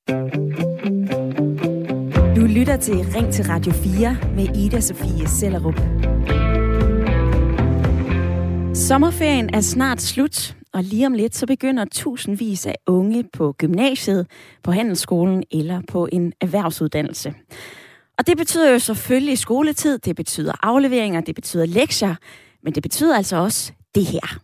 Du lytter til Ring til Radio 4 med Ida Sofie Sellerup. Sommerferien er snart slut, og lige om lidt så begynder tusindvis af unge på gymnasiet, på handelsskolen eller på en erhvervsuddannelse. Og det betyder jo selvfølgelig skoletid, det betyder afleveringer, det betyder lektier, men det betyder altså også det her.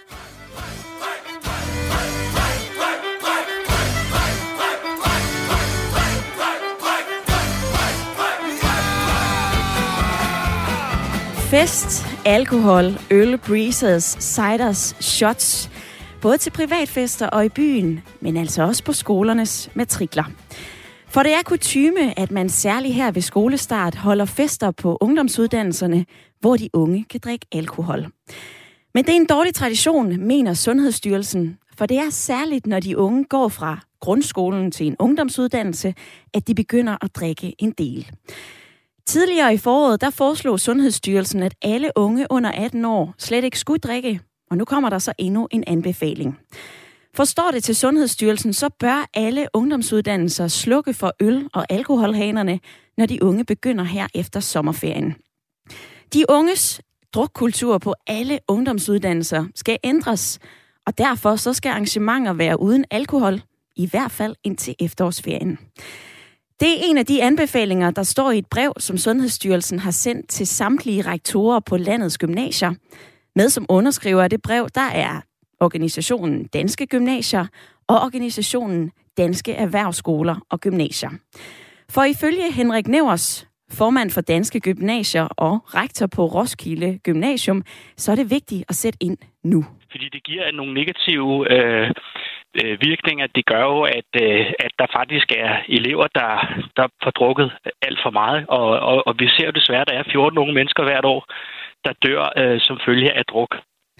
Fest, alkohol, øl, breezers, ciders, shots. Både til privatfester og i byen, men altså også på skolernes matrikler. For det er kutyme, at man særligt her ved skolestart holder fester på ungdomsuddannelserne, hvor de unge kan drikke alkohol. Men det er en dårlig tradition, mener Sundhedsstyrelsen, for det er særligt, når de unge går fra grundskolen til en ungdomsuddannelse, at de begynder at drikke en del. Tidligere i foråret, der foreslog Sundhedsstyrelsen, at alle unge under 18 år slet ikke skulle drikke, og nu kommer der så endnu en anbefaling. Forstår det til Sundhedsstyrelsen, så bør alle ungdomsuddannelser slukke for øl- og alkoholhanerne, når de unge begynder her efter sommerferien. De unges drukkultur på alle ungdomsuddannelser skal ændres, og derfor så skal arrangementer være uden alkohol, i hvert fald indtil efterårsferien. Det er en af de anbefalinger, der står i et brev, som Sundhedsstyrelsen har sendt til samtlige rektorer på landets gymnasier. Med som underskriver af det brev, der er organisationen Danske Gymnasier og organisationen Danske Erhvervsskoler og Gymnasier. For ifølge Henrik Nevers, formand for Danske Gymnasier og rektor på Roskilde Gymnasium, så er det vigtigt at sætte ind nu. Fordi det giver nogle negative virkninger. Det gør jo, at der faktisk er elever, der får drukket alt for meget. Og vi ser jo desværre, at der er 14 unge mennesker hvert år, der dør som følge af druk.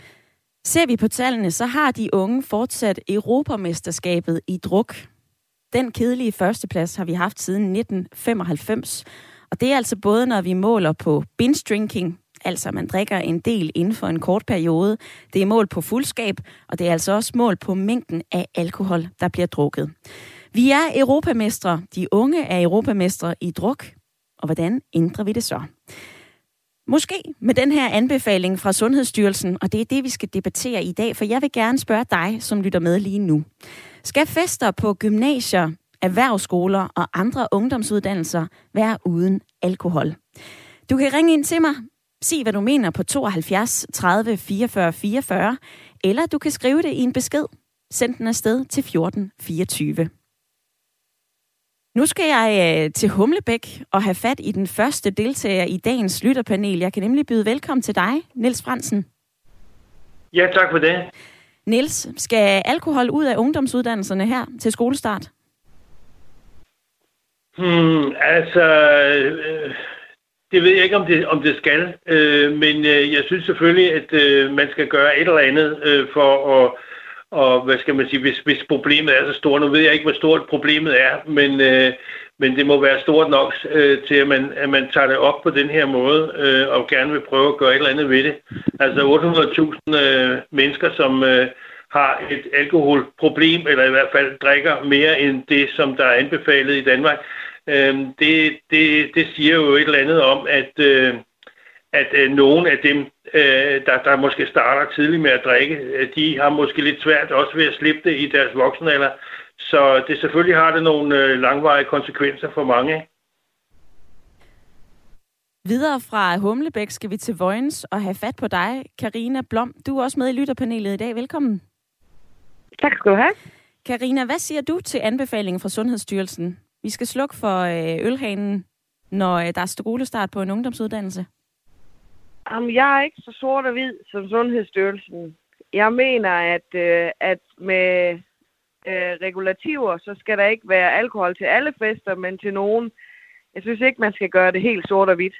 Ser vi på tallene, så har de unge fortsat Europamesterskabet i druk. Den kedelige førsteplads har vi haft siden 1995. Og det er altså både, når vi måler på binge drinking, altså man drikker en del inden for en kort periode. Det er mål på fuldskab, og det er altså også mål på mængden af alkohol, der bliver drukket. Vi er europamestre. De unge er europamestre i druk. Og hvordan ændrer vi det så? Måske med den her anbefaling fra Sundhedsstyrelsen, og det er det, vi skal debattere i dag, for jeg vil gerne spørge dig, som lytter med lige nu. Skal fester på gymnasier, erhvervsskoler og andre ungdomsuddannelser være uden alkohol? Du kan ringe ind til mig, sig hvad du mener på 72 30 44 44, eller du kan skrive det i en besked. Send den afsted til 14 24. Nu skal jeg til Humlebæk og have fat i den første deltager i dagens lytterpanel. Jeg kan nemlig byde velkommen til dig, Niels Fransen. Ja, tak for det. Niels, skal alkohol ud af ungdomsuddannelserne her til skolestart? Det ved jeg ikke, om det skal. Men jeg synes selvfølgelig, at man skal gøre et eller andet for at... Og hvad skal man sige, hvis problemet er så stort, nu ved jeg ikke, hvor stort problemet er, men det må være stort nok til, at man tager det op på den her måde, og gerne vil prøve at gøre et eller andet ved det. Altså 800.000 mennesker, som har et alkoholproblem, eller i hvert fald drikker mere end det, som der er anbefalet i Danmark, det siger jo et eller andet om, at nogle af dem, der måske starter tidligt med at drikke, de har måske lidt svært også ved at slippe det i deres voksenalder. Så det selvfølgelig har det nogle langvarige konsekvenser for mange. Videre fra Humlebæk skal vi til Vojens og have fat på dig, Karina Blom. Du er også med i lytterpanelet i dag. Velkommen. Tak skal du have. Karina, hvad siger du til anbefalingen fra Sundhedsstyrelsen? Vi skal slukke for ølhanen, når der er skolestart på en ungdomsuddannelse. Jeg er ikke så sort og hvid som Sundhedsstyrelsen. Jeg mener, at med regulativer, så skal der ikke være alkohol til alle fester, men til nogen. Jeg synes ikke, man skal gøre det helt sort og hvidt.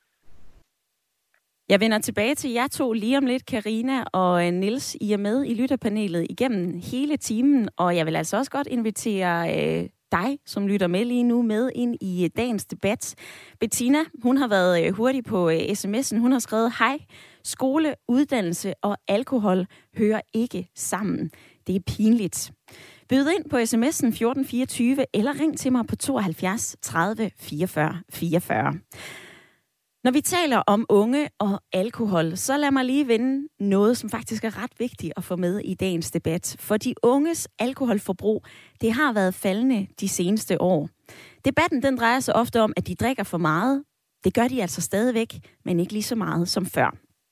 Jeg vender tilbage til jer to lige om lidt, Karina og Niels. I er med i lytterpanelet igennem hele timen, og jeg vil altså også godt invitere dig, som lytter med lige nu, med ind i dagens debat. Bettina, hun har været hurtig på sms'en. Hun har skrevet, hej, skole, uddannelse og alkohol hører ikke sammen. Det er pinligt. Byd ind på sms'en 1424 eller ring til mig på 72 30 44 44. Når vi taler om unge og alkohol, så lad mig lige vende noget, som faktisk er ret vigtigt at få med i dagens debat. For de unges alkoholforbrug, det har været faldende de seneste år. Debatten den drejer sig ofte om, at de drikker for meget. Det gør de altså stadigvæk, men ikke lige så meget som før.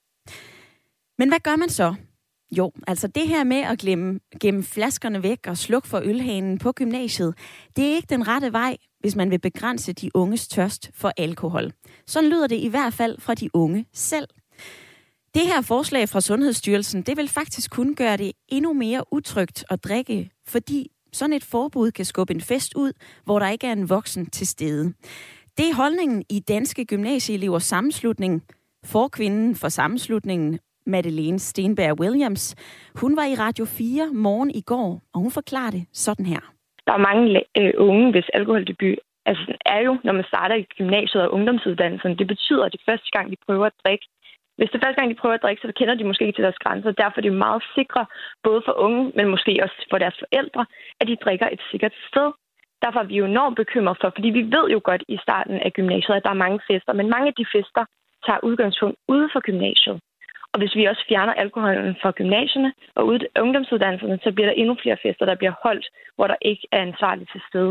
Men hvad gør man så? Jo, altså det her med at gemme flaskerne væk og slukke for ølhanen på gymnasiet, det er ikke den rette vej, hvis man vil begrænse de unges tørst for alkohol. Sådan lyder det i hvert fald fra de unge selv. Det her forslag fra Sundhedsstyrelsen, det vil faktisk kun gøre det endnu mere utrygt at drikke, fordi sådan et forbud kan skubbe en fest ud, hvor der ikke er en voksen til stede. Det er holdningen i Danske Gymnasieelevers Sammenslutning. Forkvinden for sammenslutningen, Madeleine Stenberg Williams, hun var i Radio 4 morgen i går, og hun forklarer det sådan her. Der er mange unge, hvis alkoholdebut er jo, når man starter i gymnasiet og ungdomsuddannelsen. Det betyder, at det første gang, de prøver at drikke. Hvis det første gang, de prøver at drikke, så kender de måske ikke til deres grænser. Derfor er det meget sikre, både for unge, men måske også for deres forældre, at de drikker et sikkert sted. Derfor er vi jo enormt bekymret for, fordi vi ved jo godt i starten af gymnasiet, at der er mange fester, men mange af de fester tager udgangspunkt ude for gymnasiet. Og hvis vi også fjerner alkoholen fra gymnasierne og ungdomsuddannelserne, så bliver der endnu flere fester, der bliver holdt, hvor der ikke er ansvarligt til stede.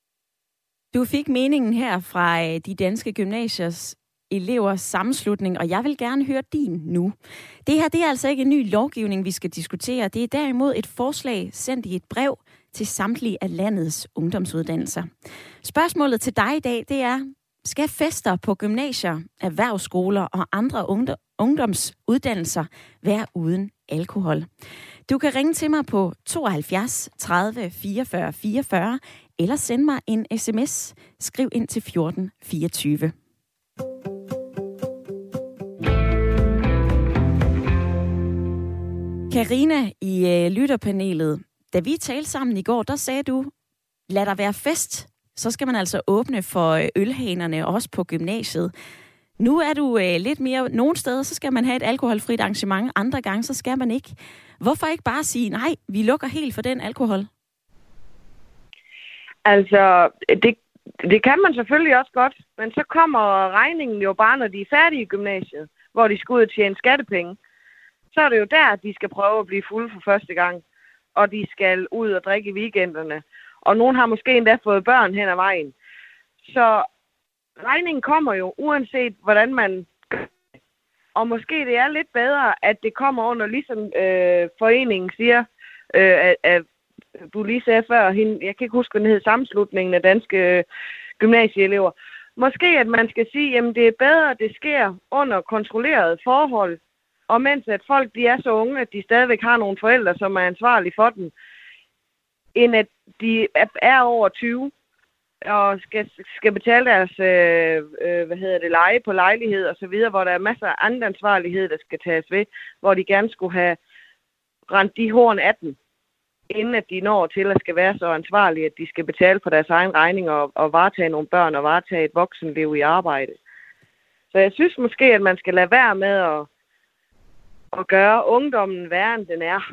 Du fik meningen her fra de danske gymnasiers elevers sammenslutning, og jeg vil gerne høre din nu. Det her, det er altså ikke en ny lovgivning, vi skal diskutere. Det er derimod et forslag sendt i et brev til samtlige af landets ungdomsuddannelser. Spørgsmålet til dig i dag, det er, skal fester på gymnasier, erhvervsskoler og andre ungdomsuddannelser være uden alkohol? Du kan ringe til mig på 72 30 44 44 eller send mig en sms. Skriv ind til 14 24. Karina i lytterpanelet, da vi talte sammen i går, der sagde du, lad der være fest. Så skal man altså åbne for ølhanerne, også på gymnasiet. Nu er du lidt mere... Nogle steder, så skal man have et alkoholfrit arrangement. Andre gange, så skal man ikke. Hvorfor ikke bare sige, nej, vi lukker helt for den alkohol? Altså, det kan man selvfølgelig også godt. Men så kommer regningen jo bare, når de er færdige i gymnasiet, hvor de skal ud og tjene skattepenge. Så er det jo der, at de skal prøve at blive fulde for første gang. Og de skal ud og drikke i weekenderne. Og nogen har måske endda fået børn hen ad vejen. Så regningen kommer jo, uanset hvordan man gør. Og måske det er lidt bedre, at det kommer under, ligesom foreningen siger, at du lige sagde før, jeg kan ikke huske, hvad den hed, Sammenslutningen af Danske Gymnasieelever. Måske at man skal sige, at det er bedre, at det sker under kontrollerede forhold. Og mens at folk de er så unge, at de stadigvæk har nogle forældre, som er ansvarlige for dem, end at de er over 20 og skal betale deres leje på lejlighed og så videre, hvor der er masser af andre ansvarlighed, der skal tages ved, hvor de gerne skulle have rendt de horn af dem, inden at de når til at skal være så ansvarlige, at de skal betale for deres egen regning og varetage nogle børn og varetage et voksenliv i arbejde. Så jeg synes måske, at man skal lade være med at gøre ungdommen værre, end den er.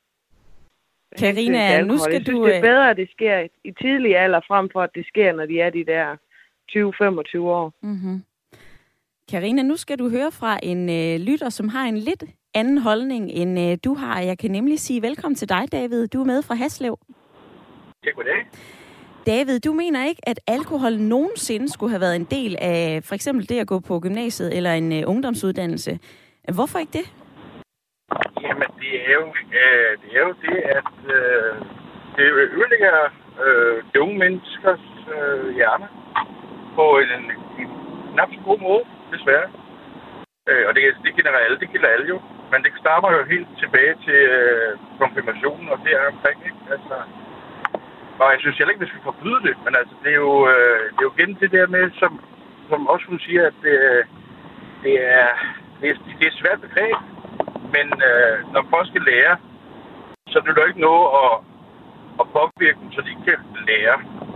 Karina, nu skal du... det er bedre, at det sker i tidlig alder, frem for at det sker, når de er de der 20-25 år. Mm-hmm. Karina, nu skal du høre fra en lytter, som har en lidt anden holdning, end du har. Jeg kan nemlig sige velkommen til dig, David. Du er med fra Haslev. Ja, goddag. David, du mener ikke, at alkohol nogensinde skulle have været en del af for eksempel det at gå på gymnasiet eller en ungdomsuddannelse. Hvorfor ikke det? Jamen, det er jo det, at det ødelægger de unge menneskers hjerne på en knap så god måde, desværre. Og det gælder alle jo. Men det starter jo helt tilbage til konfirmationen og deromkring, ikke? Altså, og jeg synes heller ikke, vi skal forbyde det, men altså, det er jo igen det der med, som også hun siger, at det er et svært begreb. Men når folk skal lære, så er det jo ikke noget at påvirke dem, så de kan lære.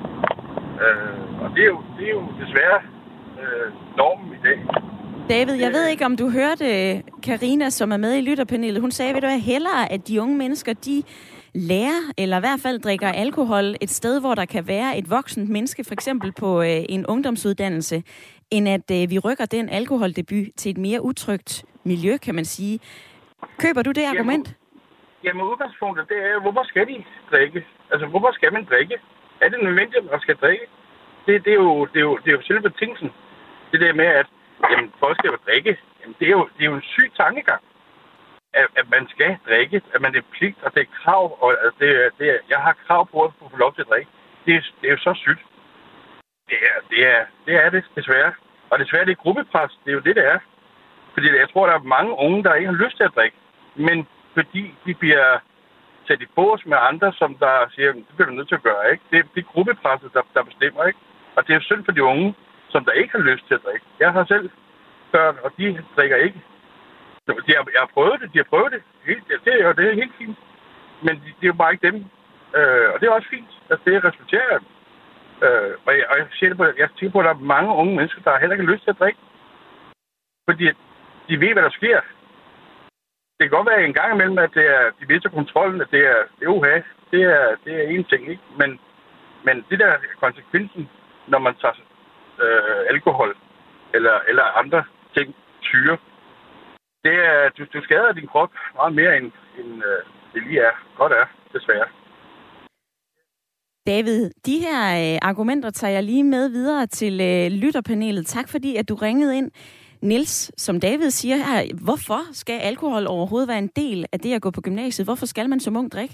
Og det er jo desværre normen i dag. David, jeg ved ikke, om du hørte Karina, som er med i lytterpanelet. Hun sagde, at hellere, at de unge mennesker, de lærer, eller i hvert fald drikker alkohol et sted, hvor der kan være et voksent menneske, for eksempel på en ungdomsuddannelse, end at vi rykker den alkoholdebut til et mere utrygt miljø, kan man sige. Køber du det argument? Jamen udgangspunktet, det er, hvorfor skal de drikke? Altså, hvorfor skal man drikke? Er det nødvendigt, at man skal drikke? Det er jo selve betingelsen. Det der med, at jamen, folk skal jo drikke, jamen, det er jo en syg tankegang. At man skal drikke, at man er pligt, og det er krav, og jeg har krav på at få lov til at drikke. Det er jo så sygt. Det er det, desværre. Og desværre, det er gruppepres. Det er jo det er. Fordi jeg tror, der er mange unge, der ikke har lyst til at drikke. Men fordi de bliver sat i bås med andre, som der siger, det bliver du nødt til at gøre, ikke? Det er gruppepresset, der bestemmer, ikke? Og det er jo synd for de unge, som der ikke har lyst til at drikke. Jeg har selv børn, og de drikker ikke. Jeg har prøvet det, det er helt fint. Men det er jo bare ikke dem. Og det er også fint, at det respekterer jeg. Og jeg tænker på, at der er mange unge mennesker, der heller ikke har lyst til at drikke. Fordi de ved, hvad der sker. Det kan godt være en gang imellem, at de mister kontrollen, at det er en ting, ikke? Men det der konsekvensen, når man tager alkohol eller andre ting, syre, det er, du skader din krop meget mere, end det lige godt er, desværre. David, de her argumenter tager jeg lige med videre til lytterpanelet. Tak fordi, at du ringede ind. Niels, som David siger her, hvorfor skal alkohol overhovedet være en del af det at gå på gymnasiet? Hvorfor skal man som ung drikke?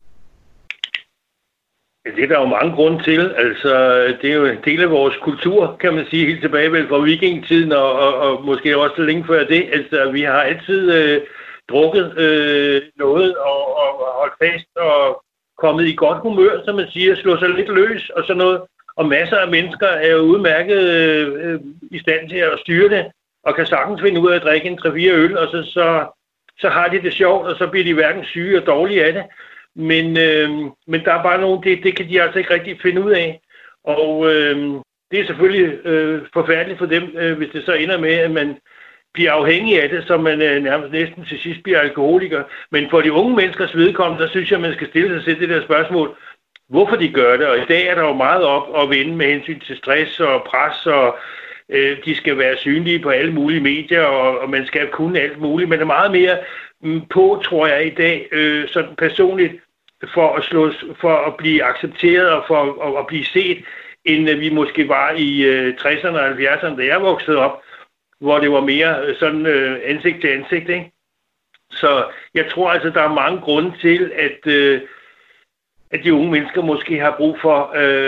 Det er der jo mange grunde til. Altså, det er jo en del af vores kultur, kan man sige, helt tilbage vel fra vikingetiden, og måske også længe før det. Altså, vi har altid drukket noget og holdt fast og kommet i godt humør, som man siger, slå sig lidt løs og sådan noget. Og masser af mennesker er jo udmærket i stand til at styre det, og kan sagtens finde ud af at drikke en 3-4 øl, og så har de det sjovt, og så bliver de hverken syge og dårlige af det. Men der er bare nogen, det kan de altså ikke rigtig finde ud af. Og det er selvfølgelig forfærdeligt for dem, hvis det så ender med, at man bliver afhængig af det, så man nærmest næsten til sidst bliver alkoholiker. Men for de unge menneskers vedkommende, der synes jeg, man skal stille sig selv det der spørgsmål, hvorfor de gør det. Og i dag er der jo meget op at vende med hensyn til stress og pres, og de skal være synlige på alle mulige medier, og man skal kunne alt muligt. Men der er meget mere på, tror jeg, i dag, sådan personligt, for at blive accepteret og for at blive set, end vi måske var i 60'erne og 70'erne, da jeg voksede op, hvor det var mere sådan ansigt til ansigt, ikke? Så jeg tror altså, der er mange grunde til, at de unge mennesker måske har brug for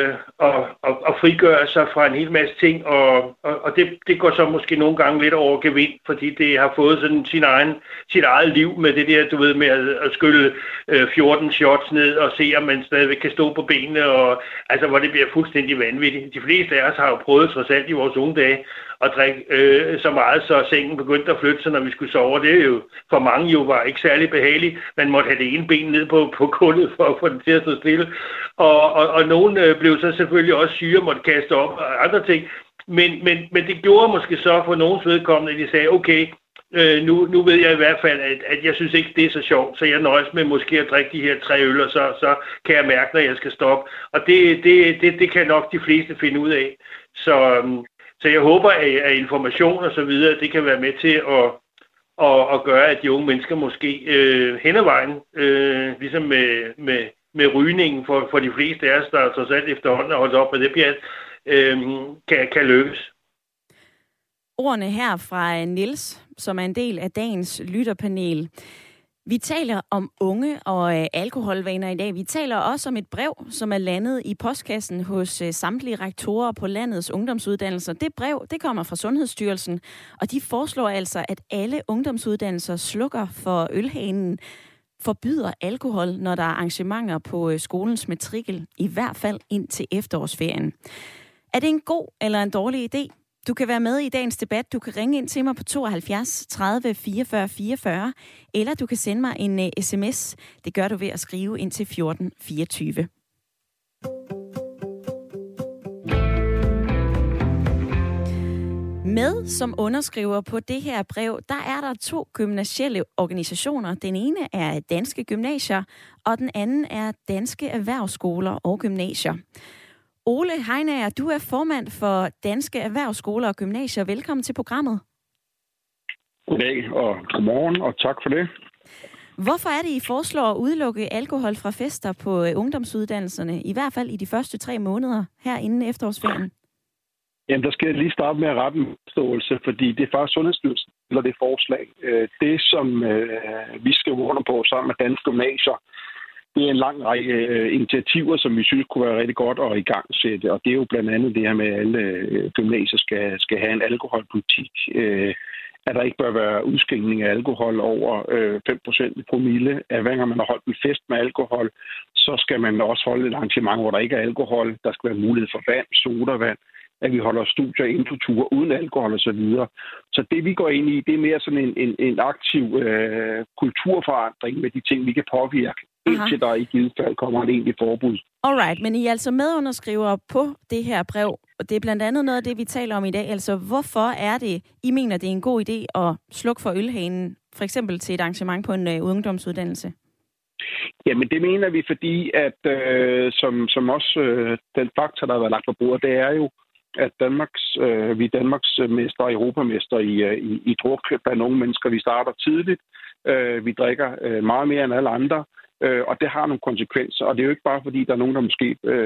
at frigøre sig fra en hel masse ting, og det går så måske nogle gange lidt over gevind, fordi det har fået sådan sit eget liv med det der, du ved, med at skylle 14 shots ned og se, om man stadigvæk kan stå på benene, og altså, hvor det bliver fuldstændig vanvittigt. De fleste af os har jo prøvet trods alt i vores unge dage at drikke så meget, så sengen begyndte at flytte sig, når vi skulle sove. Det er jo for mange jo var ikke særlig behageligt. Man måtte have det ene ben ned på gulvet for at få det til at stå stille. Og nogen blev så selvfølgelig også syge og måtte kaste op og andre ting. Men det gjorde måske så for nogens vedkommende, at de sagde, okay, nu ved jeg i hvert fald, at jeg synes ikke, det er så sjovt, så jeg nøjes med måske at drikke de her 3 øl, og så kan jeg mærke, når jeg skal stoppe. Og det kan nok de fleste finde ud af. Så jeg håber, at information og så videre, det kan være med til at gøre, at de unge mennesker måske hen ad vejen, ligesom med rygningen for de fleste af os, der trods alt efterhånden har holdt op med det pjat, kan lykkes. Ordene her fra Niels, som er en del af dagens lytterpanel. Vi taler om unge og alkoholvaner i dag. Vi taler også om et brev, som er landet i postkassen hos samtlige rektorer på landets ungdomsuddannelser. Det brev, det kommer fra Sundhedsstyrelsen, og de foreslår altså, at alle ungdomsuddannelser slukker for ølhanen, forbyder alkohol, når der er arrangementer på skolens matrikel, i hvert fald ind til efterårsferien. Er det en god eller en dårlig idé? Du kan være med i dagens debat. Du kan ringe ind til mig på 72 30 44 44, eller du kan sende mig en sms. Det gør du ved at skrive ind til 14 24. Med Med som underskriver på det her brev, der er der 2 gymnasielle organisationer. Den ene er Danske Gymnasier, og den anden er Danske Erhvervsskoler og Gymnasier. Ole Heinager, du er formand for Danske Erhvervsskoler og Gymnasier. Velkommen til programmet. Goddag og godmorgen, og tak for det. Hvorfor er det, I foreslår at udelukke alkohol fra fester på ungdomsuddannelserne, i hvert fald i de første 3 måneder her inden efterårsferien? Jamen, der skal jeg lige starte med at rette en forståelse, fordi det er faktisk Sundhedsstyrelsen, eller det forslag. Det, som vi skal under på sammen med Danske Gymnasier, det er en lang række initiativer, som vi synes kunne være rigtig godt at igangsætte. Og det er jo blandt andet det her med, at alle gymnasier skal have en alkoholpolitik. At der ikke bør være udskænkning af alkohol over 5% promille. At hver gang man har holdt en fest med alkohol, så skal man også holde et arrangement, hvor der ikke er alkohol. Der skal være mulighed for vand, sodavand. At vi holder studier, infoture uden alkohol og så videre. Så det, vi går ind i, det er mere sådan en aktiv kulturforandring med de ting, vi kan påvirke, indtil der i givet fald kommer et egentligt forbud. Alright, men I er altså medunderskrivere på det her brev, og det er blandt andet noget af det, vi taler om i dag. Altså, hvorfor er det, I mener, det er en god idé at slukke for ølhanen, for eksempel til et arrangement på en ungdomsuddannelse? Jamen, det mener vi, fordi at som også den faktor, der har været lagt på bordet, det er jo, at vi er Danmarks mester og europamester i druk blandt unge mennesker. Vi starter tidligt. Vi drikker meget mere end alle andre. Og det har nogle konsekvenser. Og det er jo ikke bare, fordi der er nogen, der måske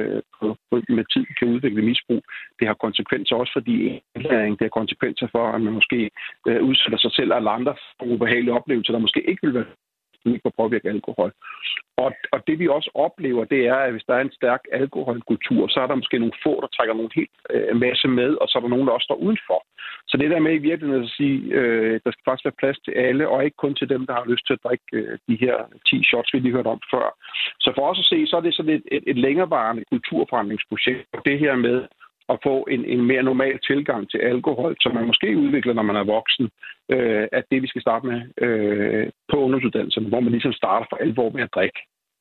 med tid kan udvikle misbrug. Det har konsekvenser også, fordi indlæring, det har konsekvenser for, at man måske udsætter sig selv eller andre for ubehagelige oplevelser, der måske ikke vil være for at påvirke alkohol. Og det vi også oplever, det er, at hvis der er en stærk alkoholkultur, så er der måske nogle få, der trækker nogle helt masse med, og så er der nogen, der også står udenfor. Så det der med i virkeligheden at sige, der skal faktisk være plads til alle, og ikke kun til dem, der har lyst til at drikke de her 10 shots, vi lige hørte om før. Så for os at se, så er det sådan et længerevarende kulturforandringsprojekt. Det her med at få en mere normal tilgang til alkohol, som man måske udvikler, når man er voksen, at det, vi skal starte med på ungdomsuddannelserne, hvor man ligesom starter for alvor med at drikke.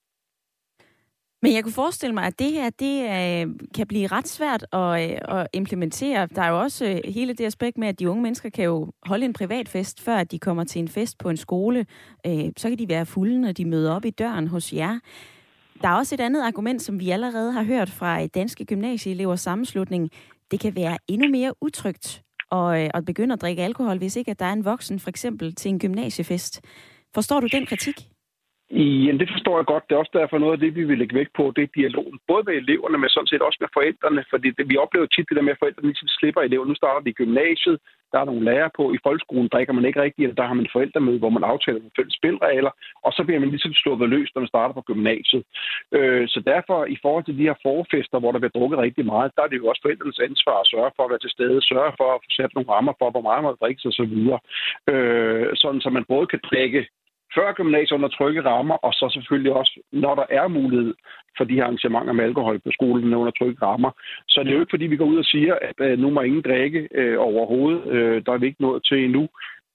Men jeg kunne forestille mig, at det her kan blive ret svært at implementere. Der er jo også hele det aspekt med, at de unge mennesker kan jo holde en privatfest, før de kommer til en fest på en skole. Så kan de være fulde, når de møder op i døren hos jer. Der er også et andet argument, som vi allerede har hørt fra Danske Gymnasieelevers Sammenslutning. Det kan være endnu mere utrygt at begynde at drikke alkohol, hvis ikke at der er en voksen, for eksempel til en gymnasiefest. Forstår du den kritik? Jamen, det forstår jeg godt. Det er også derfor noget af det, vi vil lægge vægt på, det er dialogen. Både med eleverne, men sådan set også med forældrene. Fordi vi oplever tit det der med, at forældrene ligesom slipper elever. Nu starter de i gymnasiet, der er nogle lærere på. I folkeskolen drikker man ikke rigtigt, eller der har man forældremøde, hvor man aftaler nogle fælles spilregler. Og så bliver man ligesom sluppet løs, når man starter på gymnasiet. Så derfor, i forhold til de her forfester, hvor der bliver drukket rigtig meget, der er det jo også forældrenes ansvar at sørge for at være til stede, sørge for at få sat nogle rammer for, hvor meget man drikker og så videre. Sådan, så man både kan drikke før gymnasiet under trygge rammer, og så selvfølgelig også, når der er mulighed for de her arrangementer med alkohol på skolen under trygge rammer. Så det er jo ikke, fordi vi går ud og siger, at nu må ingen drikke overhovedet. Der er vi ikke nået til endnu.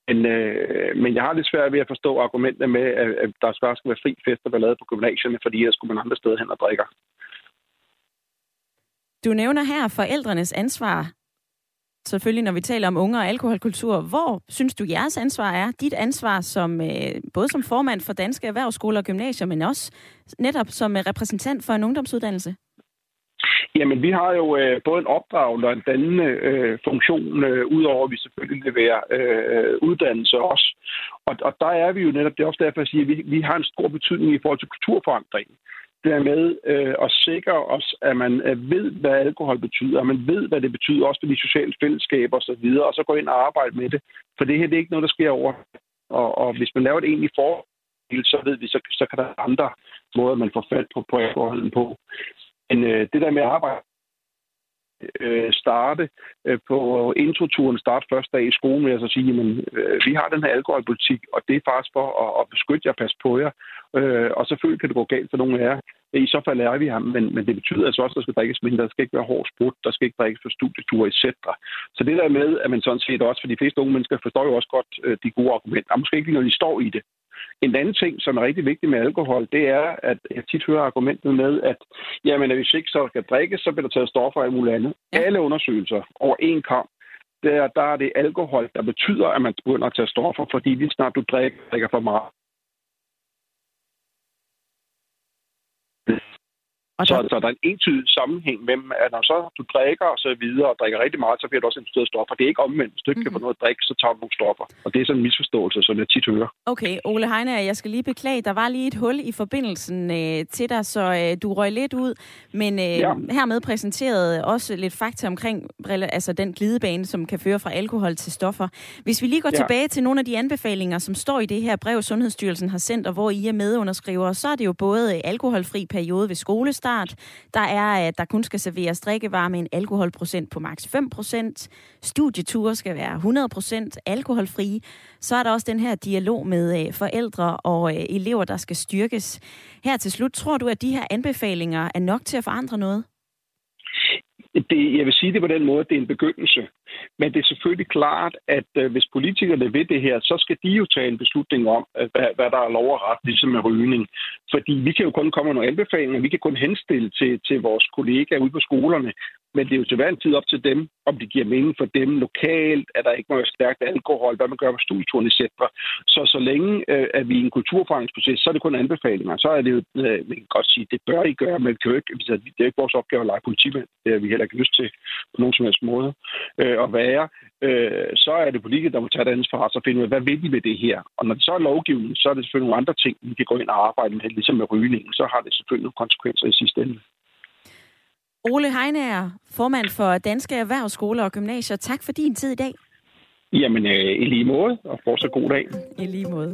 Men jeg har lidt svært ved at forstå argumentet med, at der skal være fri fester, der er lavet på gymnasierne, fordi der skulle man andre steder hen og drikker. Du nævner her forældrenes ansvar. Selvfølgelig, når vi taler om unge og alkoholkultur. Hvor synes du, jeres ansvar er? Dit ansvar som både som formand for Danske Erhvervsskoler og Gymnasier, men også netop som repræsentant for en ungdomsuddannelse? Jamen, vi har jo både en opdragende og en dannende funktion, udover at vi selvfølgelig leverer uddannelse også. Og der er vi jo netop, det er også derfor, at sige, at vi har en stor betydning i forhold til kulturforandringen. Det er med at sikre os, at man ved, hvad alkohol betyder, at man ved, hvad det betyder også for de sociale fællesskaber osv., og så gå ind og arbejde med det. For det her, det er ikke noget, der sker over. Og hvis man laver et egentligt forhold, så ved vi, så kan der være andre måder, man får fat på alkoholen på. Men det der med at arbejde, starte på introturen, starte første dag i skolen, vil jeg så sige, men vi har den her alkoholpolitik, og det er faktisk for at beskytte jer og passe på jer. Og selvfølgelig kan det gå galt for nogle af jer. I så fald er vi her, men det betyder altså også, at der skal drikkes mindre. Der skal ikke være hård sprut, der skal ikke drikkes for studieture, etc. Så det der med, at man sådan set også, for de fleste unge mennesker forstår jo også godt de gode argumenter, og måske ikke når de står i det. En anden ting, som er rigtig vigtig med alkohol, det er, at jeg tit hører argumentet med, at jamen, hvis ikke så skal drikkes, så bliver der taget stoffer og alt muligt andet. Ja. Alle undersøgelser over en kam der er det alkohol, der betyder, at man begynder at tage stoffer, fordi lige snart du drikker for meget, så der er en entydig sammenhæng mellem, at når så du drikker og så videre, og drikker rigtig meget, så bliver du også inficeret stoffer. Det er ikke omvendt. Hvis du ikke kan få noget at drikke, så tager du nogle stoffer. Og det er sådan en misforståelse, som jeg tit hører. Okay, Ole Heinager, jeg skal lige beklage. Der var lige et hul i forbindelsen til dig, så du røg lidt ud. Men hermed præsenterede også lidt fakta omkring altså den glidebane, som kan føre fra alkohol til stoffer. Hvis vi lige går tilbage til nogle af de anbefalinger, som står i det her brev, Sundhedsstyrelsen har sendt, og hvor I er medunderskrivere, så er det jo både alkoholfri periode ved skolestart. Der er, at der kun skal serveres drikkevarer med en alkoholprocent på maks 5%. Studieture skal være 100% alkoholfrie. Så er der også den her dialog med forældre og elever, der skal styrkes. Her til slut, tror du, at de her anbefalinger er nok til at forandre noget? Jeg vil sige det på den måde, at det er en begyndelse. Men det er selvfølgelig klart, at hvis politikerne vil det her, så skal de jo tage en beslutning om, hvad der er lov og ret, ligesom med rygning. Fordi vi kan jo kun komme med nogle anbefalinger, vi kan kun henstille til vores kollegaer ude på skolerne, men det er jo til hver en tid op til dem, om det giver mening for dem lokalt, at der ikke må være stærkt alkohol, hvad man gør med studieturen, etc. Så længe at vi er i en kulturforandringsproces, så er det kun anbefalinger. Så er det jo, vi kan godt sige, det bør I gøre, men det er ikke vores opgave at lege politimænd. Det har vi heller ikke lyst til på nogen som helst måde at være. Så er det politikere, der må tage det ansvar og finde ud af, hvad vil de med det her? Og når det så er lovgivning, så er det selvfølgelig nogle andre ting, vi kan gå ind og arbejde med, ligesom med rygningen. Så har det selvfølgelig nogle konsekvenser i sidste ende. Ole Heinager, formand for Danske Erhvervsskoler og Gymnasier. Tak for din tid i dag. Jamen, i lige måde, og fortsat god dag. I lige måde.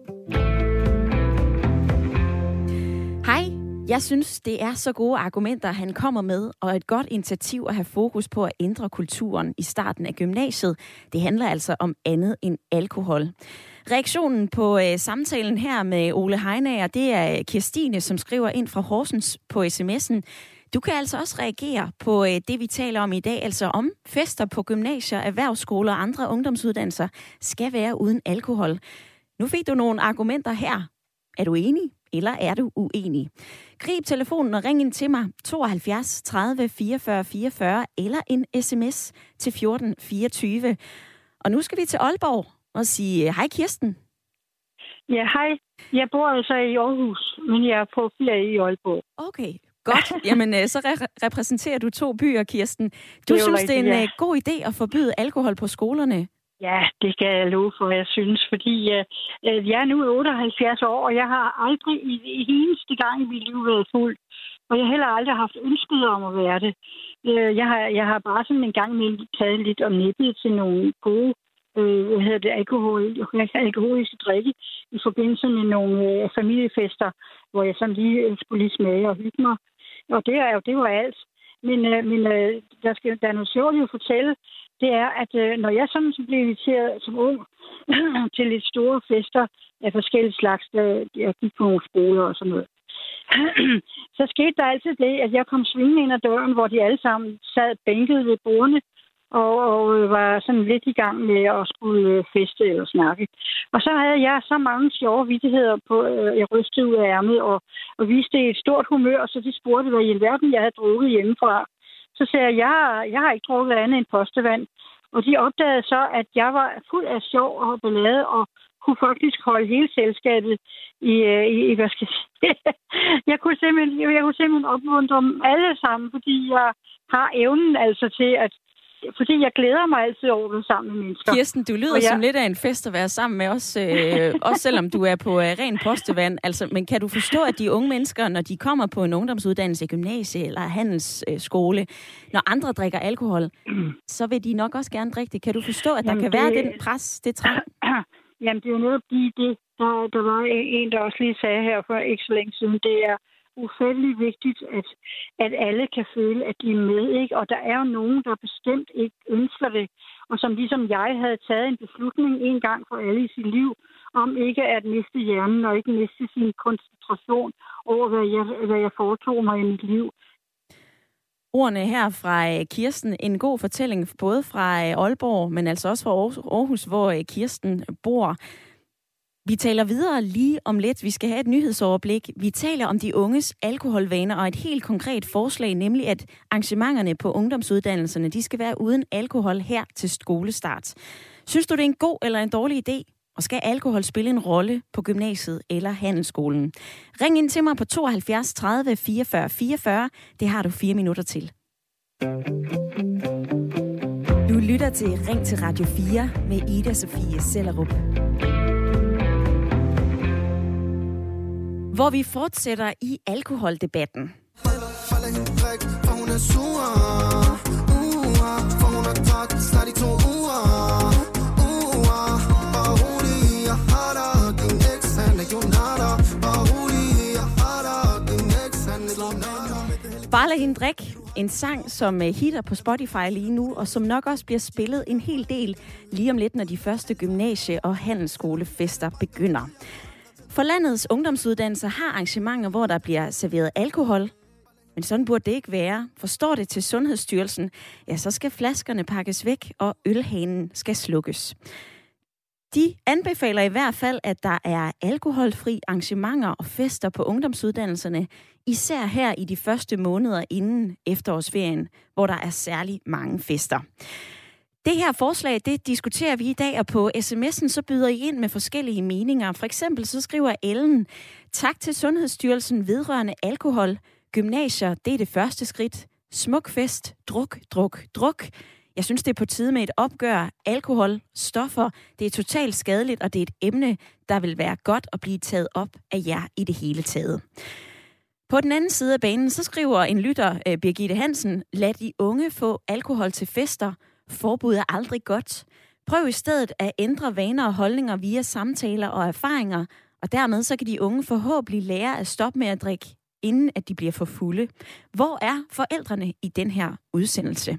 Hej. Jeg synes, det er så gode argumenter, han kommer med, og et godt initiativ at have fokus på at ændre kulturen i starten af gymnasiet. Det handler altså om andet end alkohol. Reaktionen på samtalen her med Ole Heinager, det er Kirstine, som skriver ind fra Horsens på sms'en. Du kan altså også reagere på det, vi taler om i dag, altså om fester på gymnasier, erhvervsskoler og andre ungdomsuddannelser skal være uden alkohol. Nu fik du nogle argumenter her. Er du enig, eller er du uenig? Grib telefonen og ring ind til mig 72 30 44 44 eller en sms til 1424. Og nu skal vi til Aalborg og sige hej Kirsten. Ja, hej. Jeg bor altså i Aarhus, men jeg er på ferie i Aalborg. Okay, godt. Jamen, så repræsenterer du to byer, Kirsten. Du synes, det er en god idé at forbyde alkohol på skolerne? Ja, det kan jeg love for, jeg synes, fordi jeg er nu 78 år, og jeg har aldrig i eneste gang i mit liv været fuld. Og jeg har heller aldrig haft ønsket om at være det. Jeg har bare sådan en gang med taget lidt om nippet til nogle gode alkoholiske drikke i forbindelse med nogle familiefester, hvor jeg sådan skulle smage og hygge mig. Og det var alt. Men der er noget sjovt at fortælle. Det er, at når jeg sådan blev inviteret som ung til lidt store fester af forskellige slags, jeg gik på nogle skoler og sådan noget, så skete der altid det, at jeg kom svingende ind ad døren, hvor de alle sammen sad bænket ved bordene og var sådan lidt i gang med at skulle feste eller snakke. Og så havde jeg så mange sjove vittigheder på, jeg rystede ud af ærmet og viste et stort humør, så de spurgte, hvad i alverden jeg havde drukket hjemmefra. Så sagde jeg har ikke drukket andet end postevand. Og de opdagede så, at jeg var fuld af sjov og ballade, og kunne faktisk holde hele selskabet i hvad skal jeg sige. Jeg kunne simpelthen opmuntre dem alle sammen, fordi jeg har evnen altså til at fordi jeg glæder mig altid over det sammen med mennesker. Kirsten, du lyder som lidt af en fest at være sammen med os, også selvom du er på ren postevand. Altså, men kan du forstå, at de unge mennesker, når de kommer på en ungdomsuddannelse, gymnasie eller handelsskole, når andre drikker alkohol, så vil de nok også gerne drikke det. Kan du forstå, at der kan være den pres, det trang? Jamen, det er jo netop det. Der var en, der også lige sagde her for ikke så længe siden, det er ufattelig vigtigt, at alle kan føle, at de er med, ikke? Og der er jo nogen, der bestemt ikke ønsker det, og som ligesom jeg havde taget en beslutning en gang for alle i sit liv, om ikke at miste hjernen og ikke miste sin koncentration over, hvad jeg foretog mig i mit liv. Ordene her fra Kirsten, en god fortælling både fra Aalborg, men altså også fra Aarhus, hvor Kirsten bor. Vi taler videre lige om lidt. Vi skal have et nyhedsoverblik. Vi taler om de unges alkoholvaner og et helt konkret forslag, nemlig at arrangementerne på ungdomsuddannelserne, de skal være uden alkohol her til skolestart. Synes du, det er en god eller en dårlig idé? Og skal alkohol spille en rolle på gymnasiet eller handelsskolen? Ring ind til mig på 72 30 44 44. Det har du 4 minutter til. Du lytter til Ring til Radio 4 med Ida Sofie Sellerup. Hvor vi fortsætter i alkoholdebatten. Bare lad hende drikke. En sang, som hitter på Spotify lige nu, og som nok også bliver spillet en hel del lige om lidt, når de første gymnasie- og handelsskolefester begynder. For landets ungdomsuddannelser har arrangementer, hvor der bliver serveret alkohol. Men sådan burde det ikke være. Forstår det til Sundhedsstyrelsen, ja, så skal flaskerne pakkes væk, og ølhanen skal slukkes. De anbefaler i hvert fald, at der er alkoholfri arrangementer og fester på ungdomsuddannelserne, især her i de første måneder inden efterårsferien, hvor der er særlig mange fester. Det her forslag, det diskuterer vi i dag, og på sms'en så byder I ind med forskellige meninger. For eksempel så skriver Ellen: tak til Sundhedsstyrelsen vedrørende alkohol. Gymnasier, det er det første skridt. Smuk fest, druk, druk, druk. Jeg synes, det er på tide med et opgør. Alkohol, stoffer, det er totalt skadeligt, og det er et emne, der vil være godt at blive taget op af jer i det hele taget. På den anden side af banen, så skriver en lytter, Birgitte Hansen: lad de unge få alkohol til fester. Forbud er aldrig godt. Prøv i stedet at ændre vaner og holdninger via samtaler og erfaringer, og dermed så kan de unge forhåbentlig lære at stoppe med at drikke, inden at de bliver for fulde. Hvor er forældrene i den her udsendelse?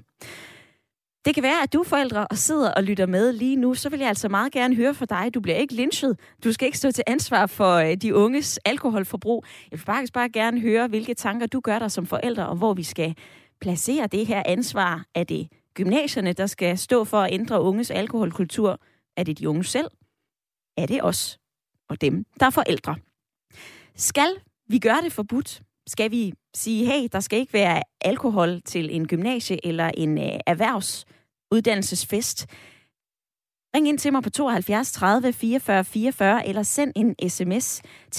Det kan være, at du er forældre og sidder og lytter med lige nu, så vil jeg altså meget gerne høre fra dig. Du bliver ikke lynchet. Du skal ikke stå til ansvar for de unges alkoholforbrug. Jeg vil faktisk bare gerne høre, hvilke tanker du gør dig som forældre, og hvor vi skal placere det her ansvar. Er det gymnasierne, der skal stå for at ændre unges alkoholkultur? Er det de unge selv? Er det os og dem, der er forældre? Skal vi gøre det forbudt? Skal vi sige, hey, der skal ikke være alkohol til en gymnasie eller en erhvervsuddannelsesfest? Ring ind til mig på 72 30 44 44 eller send en sms til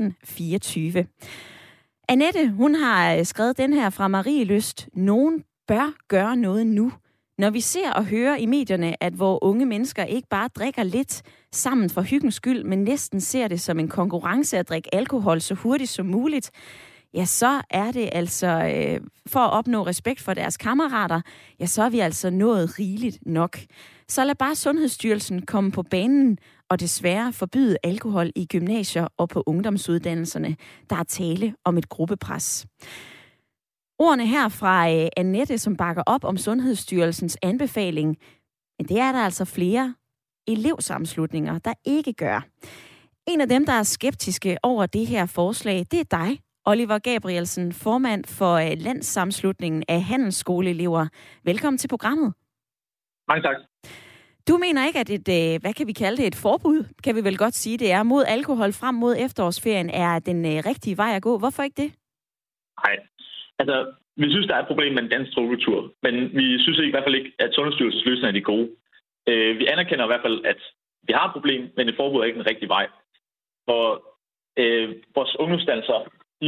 1424. Annette, hun har skrevet den her fra Marielyst. Nogen bør gøre noget nu. Når vi ser og hører i medierne, at hvor unge mennesker ikke bare drikker lidt sammen for hyggens skyld, men næsten ser det som en konkurrence at drikke alkohol så hurtigt som muligt, ja, så er det altså, for at opnå respekt for deres kammerater, ja, så er vi altså nået rigeligt nok. Så lad bare Sundhedsstyrelsen komme på banen og desværre forbyde alkohol i gymnasier og på ungdomsuddannelserne. Der er tale om et gruppepres. Ordene her fra Annette, som bakker op om Sundhedsstyrelsens anbefaling, men det er der altså flere elevsammenslutninger, der ikke gør. En af dem, der er skeptiske over det her forslag, det er dig, Oliver Gabrielsen, formand for Landssammenslutningen af Handelsskoleelever. Velkommen til programmet. Mange tak. Du mener ikke, at hvad kan vi kalde det, et forbud, kan vi vel godt sige, det er mod alkohol frem mod efterårsferien, er den rigtige vej at gå. Hvorfor ikke det? Nej, altså, vi synes, der er et problem med den danske drukkultur, men vi synes i hvert fald ikke, at Sundhedsstyrelsens løsninger er de gode. Vi anerkender i hvert fald, at vi har et problem, men et forbud er ikke den rigtige vej. For vores ungdomsuddannelser,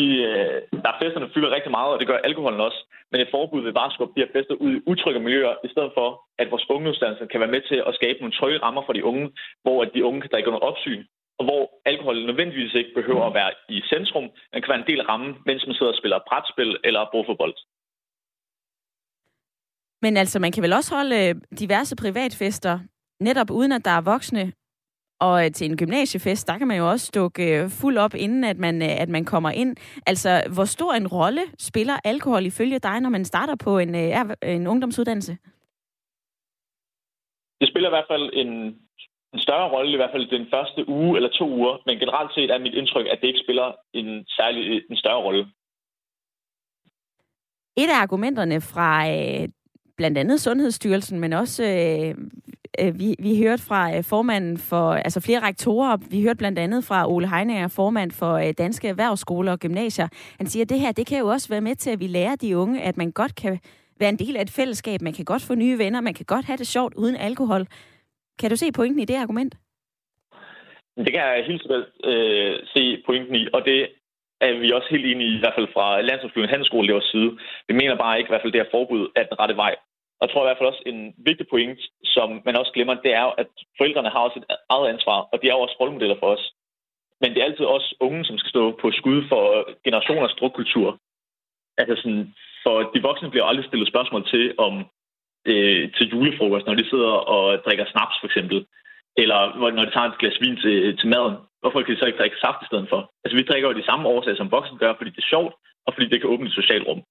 der festerne fylder rigtig meget, og det gør alkoholen også. Men et forbud vil bare skubbe de her fester ud i utrygge miljøer, i stedet for, at vores ungdomsuddannelser kan være med til at skabe nogle trygge rammer for de unge, hvor de unge kan drikke under opsyn, og hvor alkohol nødvendigvis ikke behøver at være i centrum, men kan være en del af rammen, mens man sidder og spiller brætspil eller bordfodbold. Men altså, man kan vel også holde diverse privatfester, netop uden at der er voksne. Og til en gymnasiefest, der kan man jo også dukke fuld op, inden at man kommer ind. Altså, hvor stor en rolle spiller alkohol ifølge dig, når man starter på en ungdomsuddannelse? Det spiller i hvert fald en større rolle, i hvert fald den første uge eller 2 uger. Men generelt set er mit indtryk, at det ikke spiller en større rolle. Et af argumenterne fra blandt andet Sundhedsstyrelsen, men også Vi hørte fra formanden for, altså flere rektorer, vi hørte blandt andet fra Ole Heinager, formand for Danske Erhvervsskoler og Gymnasier. Han siger, at det her, det kan jo også være med til, at vi lærer de unge, at man godt kan være en del af et fællesskab, man kan godt få nye venner, man kan godt have det sjovt uden alkohol. Kan du se pointen i det argument? Det kan jeg helt sikkert se pointen i, og det er vi også helt enige i hvert fald fra Landsholdsklubben Handelsskoleelevers side. Vi mener bare ikke, i hvert fald det her forbud er den rette vej. Og jeg tror i hvert fald også en vigtig point, som man også glemmer, det er jo, at forældrene har også et eget ansvar, og de er jo også rollemodeller for os. Men det er altid også unge, som skal stå på skud for generationers drukkultur. Altså sådan, for de voksne bliver aldrig stillet spørgsmål til julefrokost, når de sidder og drikker snaps for eksempel. Eller når de tager et glas vin til maden. Hvorfor kan de så ikke drikke saft i stedet for? Altså vi drikker jo de samme årsager, som voksne gør, fordi det er sjovt, og fordi det kan åbne et socialt rum.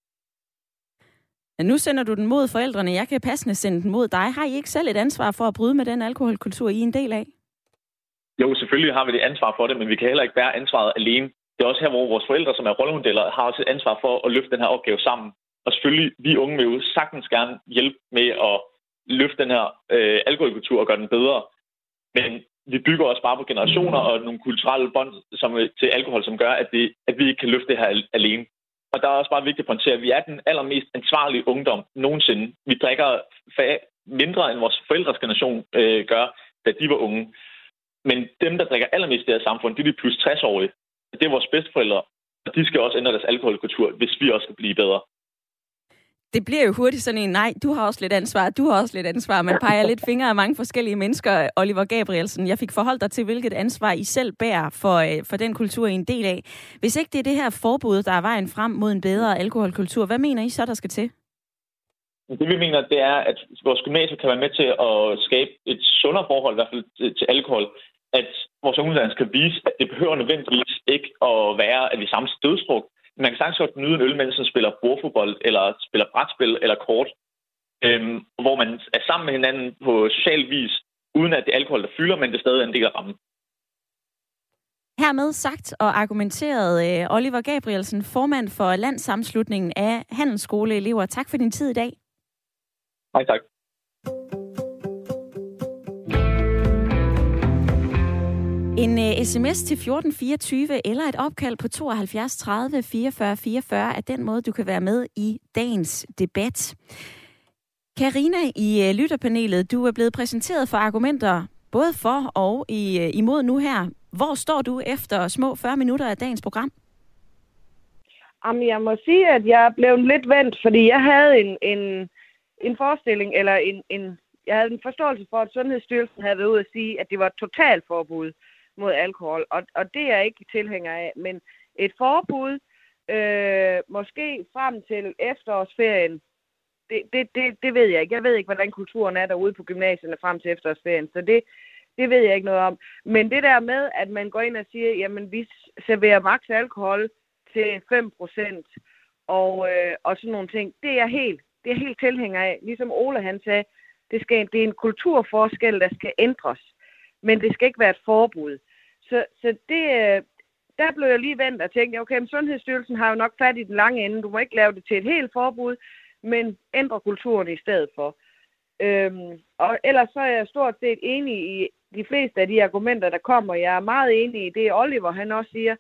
Nu sender du den mod forældrene. Jeg kan passende sende den mod dig. Har I ikke selv et ansvar for at bryde med den alkoholkultur, I er en del af? Jo, selvfølgelig har vi det ansvar for det, men vi kan heller ikke bære ansvaret alene. Det er også her, hvor vores forældre, som er rollemodeller, har også et ansvar for at løfte den her opgave sammen. Og selvfølgelig, vi unge vil jo sagtens gerne hjælpe med at løfte den her alkoholkultur og gøre den bedre. Men vi bygger også bare på generationer og nogle kulturelle bånd til alkohol, som gør, at vi ikke kan løfte det her alene. Og der er også bare vigtigt at pointere, at vi er den allermest ansvarlige ungdom nogensinde. Vi drikker mindre end vores forældres generation gør, da de var unge. Men dem, der drikker allermest i det her samfund, det er de plus 60-årige. Det er vores bedsteforældre, og de skal også ændre deres alkoholkultur, hvis vi også skal blive bedre. Det bliver jo hurtigt sådan en, nej, du har også lidt ansvar, du har også lidt ansvar. Man peger lidt fingre af mange forskellige mennesker. Oliver Gabrielsen, jeg fik forholdt dig til, hvilket ansvar I selv bærer for den kultur, I er en del af. Hvis ikke det er det her forbud, der er vejen frem mod en bedre alkoholkultur, hvad mener I så, der skal til? Det vi mener, det er, at vores gymnasier kan være med til at skabe et sundere forhold, i hvert fald til alkohol. At vores ungdomsuddannelse kan vise, at det behøver nødvendigvis ikke at være, at vi samles dødsdruk. Man kan sagtens godt nyde en øl, mens man spiller bordfodbold, eller spiller brætspil, eller kort. Hvor man er sammen med hinanden på social vis, uden at det er alkohol, der fylder, men det stadig er en del af rammen. Hermed sagt og argumenteret Oliver Gabrielsen, formand for Landssammenslutningen af Handelsskoleelever. Tak for din tid i dag. Hej, tak. En sms til 1424 eller et opkald på 72 30 44 44 er den måde, du kan være med i dagens debat. Karina i lytterpanelet, du er blevet præsenteret for argumenter både for og imod nu her. Hvor står du efter små 40 minutter af dagens program? Jamen, jeg må sige, at jeg er blevet lidt vendt, fordi jeg havde en forestilling, eller jeg havde en forståelse for, at Sundhedsstyrelsen havde været ude at sige, at det var et totalforbud mod alkohol, og det er jeg ikke tilhænger af. Men et forbud, måske frem til efterårsferien, det ved jeg ikke. Jeg ved ikke, hvordan kulturen er derude på gymnasierne frem til efterårsferien, så det ved jeg ikke noget om. Men det der med, at man går ind og siger, jamen vi serverer maks alkohol til 5%, og sådan nogle ting, det er helt tilhænger af. Ligesom Ole han sagde, det er en kulturforskel, der skal ændres. Men det skal ikke være et forbud. Så det, der blev jeg lige vendt og tænkte, okay, men Sundhedsstyrelsen har jo nok fat i den lange ende. Du må ikke lave det til et helt forbud, men ændre kulturen i stedet for. Og ellers så er jeg stort set enig i de fleste af de argumenter, der kommer. Jeg er meget enig i det, Oliver han også siger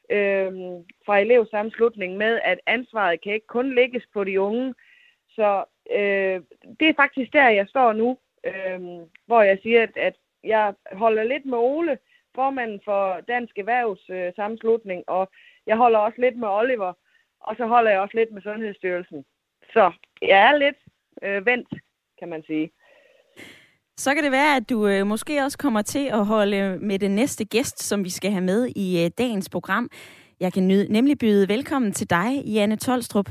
fra elevsammenslutningen med, at ansvaret kan ikke kun lægges på de unge. Så det er faktisk der, jeg står nu, hvor jeg siger, at jeg holder lidt med Ole, formanden for Dansk Erhvervs sammenslutning, og jeg holder også lidt med Oliver, og så holder jeg også lidt med Sundhedsstyrelsen. Så jeg er lidt vendt, kan man sige. Så kan det være, at du måske også kommer til at holde med den næste gæst, som vi skal have med i dagens program. Jeg kan nemlig byde velkommen til dig, Janne Tolstrup.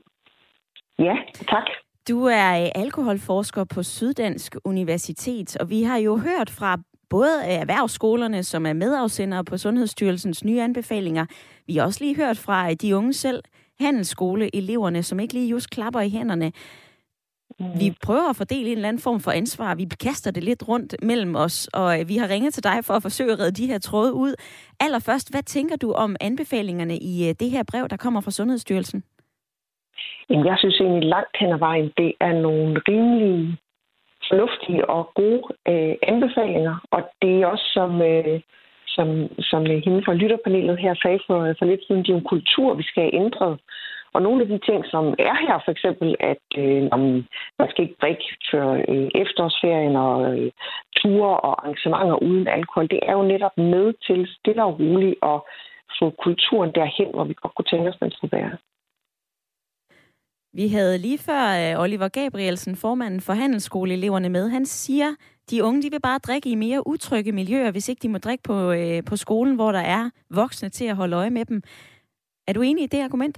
Ja, tak. Du er alkoholforsker på Syddansk Universitet, og vi har jo hørt fra både erhvervsskolerne, som er medafsendere på Sundhedsstyrelsens nye anbefalinger. Vi har også lige hørt fra de unge selv, handelsskoleeleverne, som ikke lige just klapper i hænderne. Vi prøver at fordele en eller anden form for ansvar. Vi kaster det lidt rundt mellem os, og vi har ringet til dig for at forsøge at redde de her tråde ud. Allerførst, hvad tænker du om anbefalingerne i det her brev, der kommer fra Sundhedsstyrelsen? Jeg synes egentlig langt hen ad vejen, det er nogle rimelige fornuftige og gode anbefalinger. Og det er også, som hende fra lytterpanelet her sagde for lidt siden, det er jo en kultur, vi skal have ændret. Og nogle af de ting, som er her, for eksempel, at man skal ikke drikke før efterårsferien og ture og arrangementer uden alkohol, det er jo netop med til stille og roligt at få kulturen derhen, hvor vi godt kunne tænke os, man skulle være. Vi havde lige før Oliver Gabrielsen, formanden for handelsskoleeleverne, med. Han siger, de unge de vil bare drikke i mere utrygge miljøer, hvis ikke de må drikke på skolen, hvor der er voksne til at holde øje med dem. Er du enig i det argument?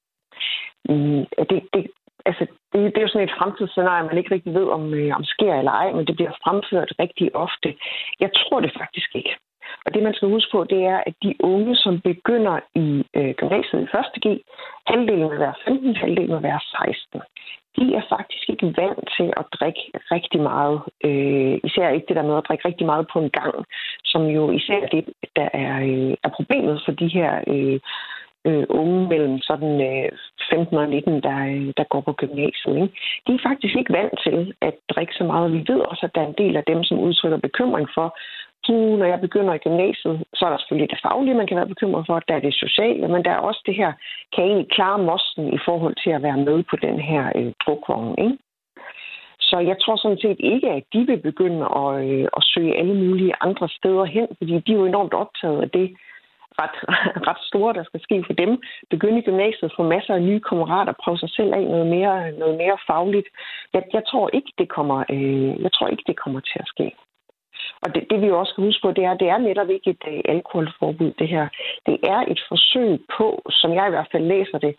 Det er jo sådan et fremtidsscenarie, man ikke rigtig ved, om sker eller ej, men det bliver fremført rigtig ofte. Jeg tror det faktisk ikke. Og det, man skal huske på, det er, at de unge, som begynder i gymnasiet i 1. G, halvdelen vil være 15, halvdelen vil være 16. De er faktisk ikke vant til at drikke rigtig meget. Især ikke det der med at drikke rigtig meget på en gang, som jo især det, der er problemet for de her unge mellem sådan 15 og 19, der går på gymnasiet. Ikke? De er faktisk ikke vant til at drikke så meget. Vi ved også, at der er en del af dem, som udtrykker bekymring for, når jeg begynder i gymnasiet, så er der selvfølgelig det faglige, man kan være bekymret for, der er det sociale, men der er også det her, kan egentlig klare mosten i forhold til at være med på den her drukvogn. Ikke? Så jeg tror sådan set ikke, at de vil begynde at søge alle mulige andre steder hen, fordi de er jo enormt optaget af det ret store, der skal ske for dem. Begynde i gymnasiet, få masser af nye kammerater, prøve sig selv af noget mere fagligt. Jeg tror ikke, det kommer til at ske. Og det vi også skal huske på, det er netop ikke et alkoholforbud, det her. Det er et forsøg på, som jeg i hvert fald læser det,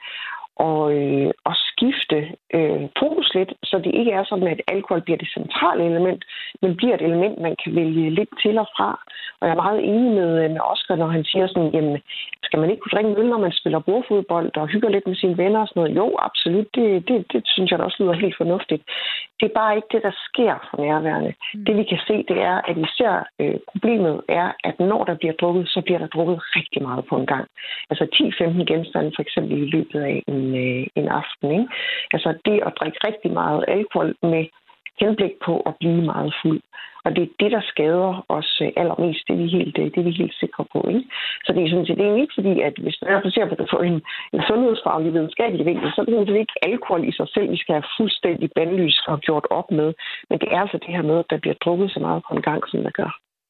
at skifte fokus lidt, så det ikke er sådan, at alkohol bliver det centrale element, men bliver et element, man kan vælge lidt til og fra. Og jeg er meget enig med Oscar, når han siger sådan, jamen, skal man ikke kunne drikke øl, når man spiller bordfodbold og hygger lidt med sine venner og sådan noget? Jo, absolut. Det synes jeg da også lyder helt fornuftigt. Det er bare ikke det, der sker for nærværende. Det vi kan se, det er, at især problemet er, at når der bliver drukket, så bliver der drukket rigtig meget på en gang. Altså 10-15 genstande for eksempel i løbet af en aften. Ikke? Altså det at drikke rigtig meget alkohol med henblik på at blive meget fuld. Og det er det, der skader os allermest. Det er vi helt sikre på. Ikke? Så det er sådan set det er ikke fordi, at hvis man ser på det på en sundhedsfaglig videnskabelig vinkel, så er det sådan ikke alkohol i sig selv, vi skal have fuldstændig bandlyst og gjort op med. Men det er altså det her med, at der bliver drukket så meget på en gang, som der gør.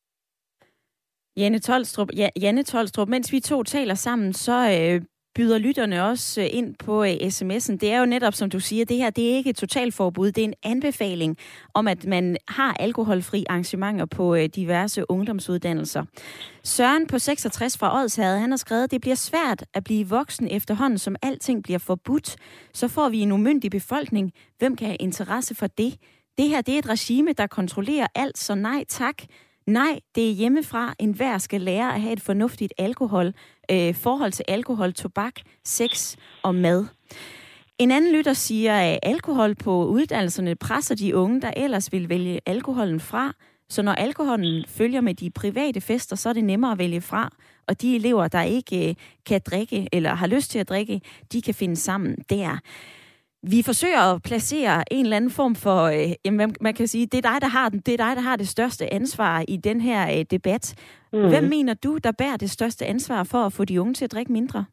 Janne Tolstrup, mens vi to taler sammen, så byder lytterne også ind på sms'en. Det er jo netop, som du siger, det her det er ikke et totalforbud, det er en anbefaling om, at man har alkoholfri arrangementer på diverse ungdomsuddannelser. Søren på 66 fra Odsherred, han har skrevet, at det bliver svært at blive voksen efterhånden, som alting bliver forbudt. Så får vi en umyndig befolkning. Hvem kan have interesse for det? Det her det er et regime, der kontrollerer alt, så nej tak. Nej, det er hjemmefra. Enhver skal lære at have et fornuftigt forhold til alkohol, tobak, sex og mad. En anden lytter siger, at alkohol på uddannelserne presser de unge, der ellers vil vælge alkoholen fra. Så når alkoholen følger med de private fester, så er det nemmere at vælge fra. Og de elever, der ikke kan drikke eller har lyst til at drikke, de kan finde sammen der. Vi forsøger at placere en eller anden form for, man kan sige, det er dig, der har det største ansvar i den her debat. Hvem mener du, der bærer det største ansvar for at få de unge til at drikke mindre?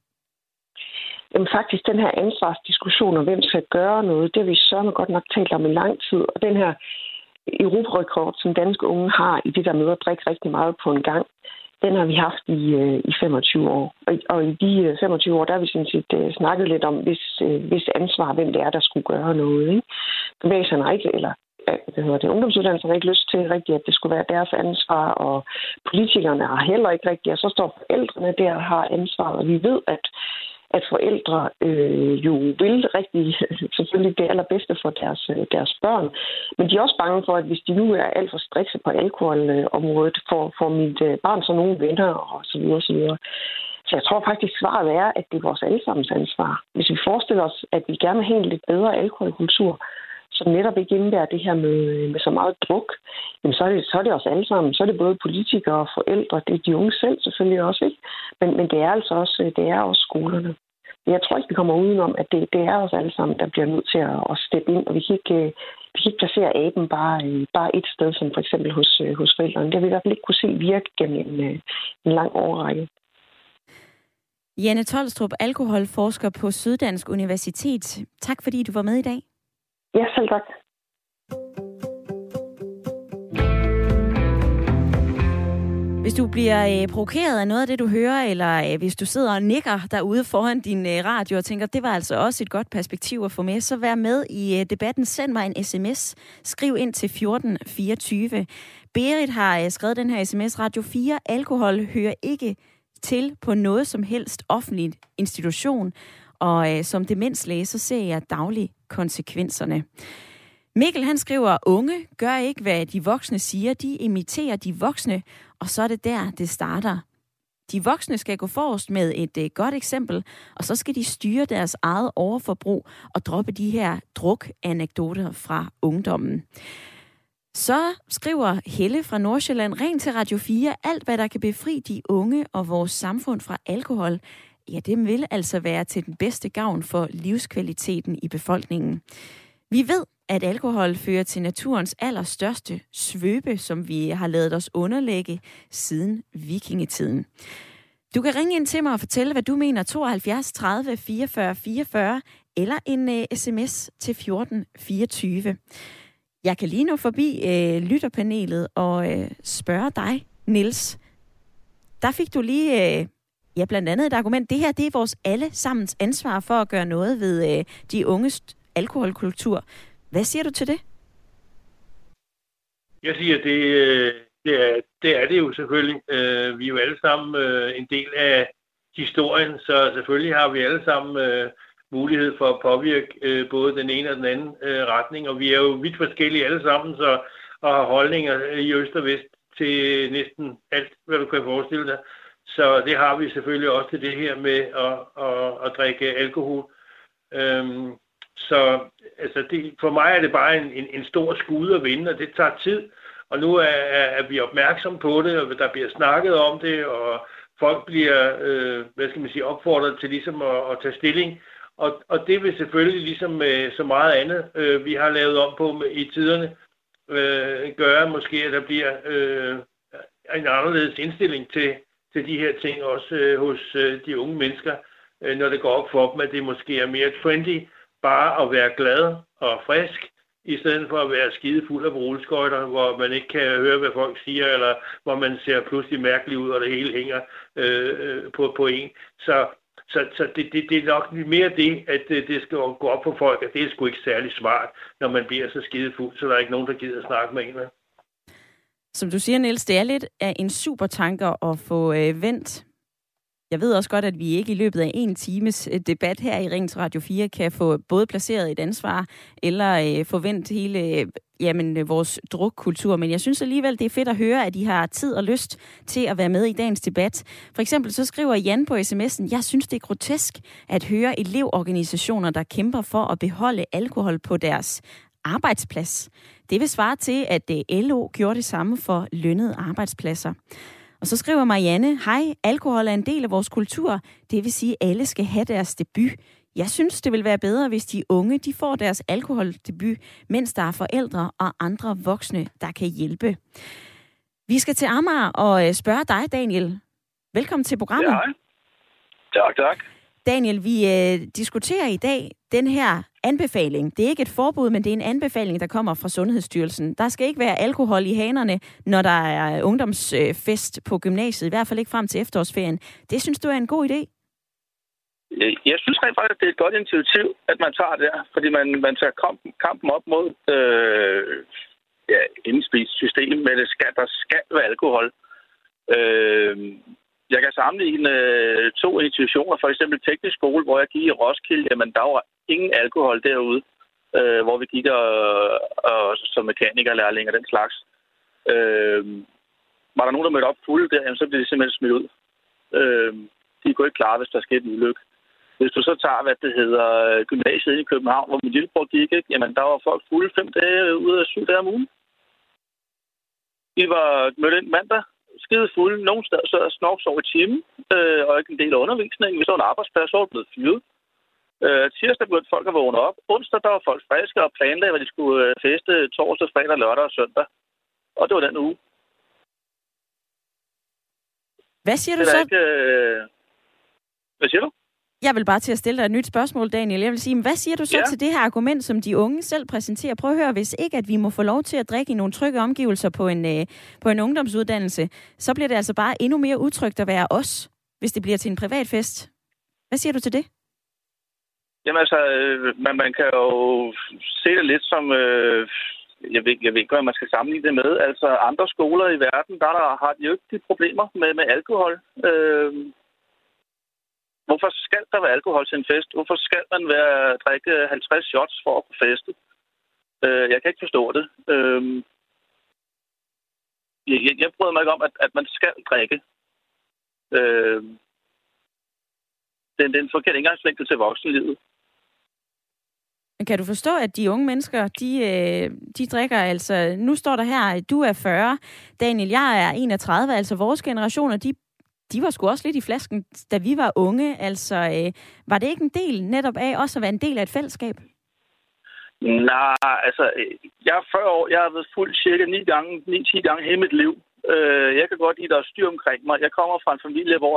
Jamen faktisk, den her ansvarsdiskussion om, hvem skal gøre noget, det har vi så godt nok talt om i lang tid. Og den her europarekord, som danske unge har i det der med at drikke rigtig meget på en gang, den har vi haft i 25 år. Og i de 25 år, der har vi sådan set snakket lidt om, hvis ansvar, hvem det er, der skulle gøre noget. Ikke? Gymnasierne har ikke, eller ungdomsuddannelserne har ikke lyst til rigtigt, at det skulle være deres ansvar, og politikerne har heller ikke rigtigt, og så står forældrene der og har ansvar, og vi ved, at forældre jo vil rigtig, selvfølgelig det allerbedste for deres børn. Men de er også bange for, at hvis de nu er alt for strikse på alkoholområdet, får mit barn så nogle venner og så videre, så videre. Så jeg tror faktisk, svaret er, at det er vores allesammens ansvar. Hvis vi forestiller os, at vi gerne vil have en lidt bedre alkoholkultur, som netop ikke indebærer det her med så meget druk, jamen så er det os alle sammen. Så er det både politikere og forældre, det er de unge selv selvfølgelig også, ikke? Men det er altså også skolerne. Jeg tror ikke, vi kommer udenom, at det er os alle sammen, der bliver nødt til at steppe ind, og vi kan vi kan ikke placere aben bare et sted, som for eksempel hos forældrene. Det har vi i hvert fald ikke kunne se virke gennem en lang årrække. Janne Tolstrup, alkoholforsker på Syddansk Universitet. Tak fordi du var med i dag. Ja, selv tak. Hvis du bliver provokeret af noget af det, du hører, eller hvis du sidder og nikker derude foran din radio og tænker, det var altså også et godt perspektiv at få med, så vær med i debatten. Send mig en sms. Skriv ind til 1424. Berit har skrevet den her sms. Radio 4. Alkohol hører ikke til på noget som helst offentlig institution. Og som demenslæge, så ser jeg dagligt konsekvenserne. Mikkel, han skriver, unge gør ikke, hvad de voksne siger. De imiterer de voksne, og så er det der, det starter. De voksne skal gå forrest med et godt eksempel, og så skal de styre deres eget overforbrug og droppe de her drukanekdoter fra ungdommen. Så skriver Helle fra Nordsjælland, ring til Radio 4. Alt, hvad der kan befri de unge og vores samfund fra alkohol, ja, det vil altså være til den bedste gavn for livskvaliteten i befolkningen. Vi ved, at alkohol fører til naturens allerstørste svøbe, som vi har ladet os underlægge siden vikingetiden. Du kan ringe ind til mig og fortælle, hvad du mener, 72 30 44 44, eller en sms til 1424. Jeg kan lige nå forbi lytterpanelet og spørge dig, Niels. Der fik du lige blandt andet et argument. Det her, det er vores allesammens ansvar for at gøre noget ved de unges alkoholkultur. Hvad siger du til det? Jeg siger, det er det jo selvfølgelig. Vi er jo alle sammen en del af historien, så selvfølgelig har vi alle sammen mulighed for at påvirke både den ene og den anden retning, og vi er jo vidt forskellige alle sammen, så og har holdninger i øst og vest til næsten alt, hvad du kan forestille dig. Så det har vi selvfølgelig også til det her med at drikke alkohol. Så altså for mig er det bare en stor skude at vinde, og det tager tid. Og nu er vi opmærksom på det, og der bliver snakket om det, og folk bliver opfordret til ligesom at tage stilling. Og det vil selvfølgelig ligesom med så meget andet, vi har lavet om på i tiderne, gøre måske, at der bliver en anderledes indstilling til de her ting, også hos de unge mennesker, når det går op for dem, at det måske er mere trendy, bare at være glad og frisk, i stedet for at være skide fuld af rulleskøjter, hvor man ikke kan høre, hvad folk siger, eller hvor man ser pludselig mærkeligt ud, og det hele hænger på en. Så det er nok mere det, at det skal gå op for folk, at det er sgu ikke særlig smart, når man bliver så skide fuld, så der er ikke nogen, der gider at snakke med en. Som du siger, Niels, det er lidt af en super tanke at få vendt. Jeg ved også godt, at vi ikke i løbet af en times debat her i Ring til Radio 4 kan få både placeret et ansvar eller få vendt hele vores drukkultur. Men jeg synes alligevel, det er fedt at høre, at I har tid og lyst til at være med i dagens debat. For eksempel så skriver Jan på sms'en, jeg synes, det er grotesk at høre elevorganisationer, der kæmper for at beholde alkohol på deres arbejdsplads. Det vil svare til, at LO gjorde det samme for lønnede arbejdspladser. Og så skriver Marianne, hej, alkohol er en del af vores kultur. Det vil sige, at alle skal have deres debut. Jeg synes, det vil være bedre, hvis de unge de får deres alkoholdebut, mens der er forældre og andre voksne, der kan hjælpe. Vi skal til Amager og spørge dig, Daniel. Velkommen til programmet. Ja. Tak. Daniel, vi diskuterer i dag den her anbefaling. Det er ikke et forbud, men det er en anbefaling, der kommer fra Sundhedsstyrelsen. Der skal ikke være alkohol i hanerne, når der er ungdomsfest på gymnasiet, i hvert fald ikke frem til efterårsferien. Det synes du er en god idé? Jeg synes rent faktisk, at det er et godt initiativ, at man tager det der, fordi man tager kampen op mod indspist-system, men der skal være alkohol. Jeg kan sammenligne to institutioner, for eksempel teknisk skole, hvor jeg gik i Roskilde, jamen der var ingen alkohol derude, hvor vi gik og som mekanikerlærling og den slags. Var der nogen, der mødte op fulde der, jamen, så blev det simpelthen smidt ud. De kunne ikke klare, hvis der skete en ulykke. Hvis du så tager, hvad det hedder, gymnasiet i København, hvor min lillebror gik, ikke? Jamen der var folk fulde 5 dage ud af 7 dage om ugen. Vi var mødt ind mandag, skide fulde, nogle steder så snorksov i timen, og ikke en del af undervisningen. Hvis der var en arbejdsplads, så var det blevet fyret. Tirsdag begyndte folk at vågne op. Onsdag, der var folk friske og planlagde, hvad de skulle feste torsdag, fredag, lørdag og søndag. Og det var den uge. Hvad siger du så? Hvad siger du? Jeg vil bare til at stille dig et nyt spørgsmål, Daniel. Jeg vil sige, hvad siger du så til det her argument, som de unge selv præsenterer? Prøv at høre, hvis ikke, at vi må få lov til at drikke i nogle trygge omgivelser på en ungdomsuddannelse, så bliver det altså bare endnu mere utrygt at være os, hvis det bliver til en privatfest. Hvad siger du til det? Jamen altså, man kan jo se det lidt som... Jeg ved ikke, hvad man skal sammenligne det med. Altså, andre skoler i verden, der har de jo ikke de problemer med alkohol. Hvorfor skal der være alkohol til en fest? Hvorfor skal man drikke 50 shots for at kunne feste? Jeg kan ikke forstå det. Jeg bryder mig ikke om, at man skal drikke. Det er en forkert indgangsvinkel til voksenlivet. Kan du forstå, at de unge mennesker, de drikker altså... Nu står der her, du er 40, Daniel, jeg er 31, altså vores generationer, de var sgu også lidt i flasken, da vi var unge. Altså, var det ikke en del netop af også at være en del af et fællesskab? Nej, altså, jeg er 40 år, jeg har været fuld cirka 9-10 gange hele mit liv. Jeg kan godt lide, at der er styr omkring mig. Jeg kommer fra en familie, hvor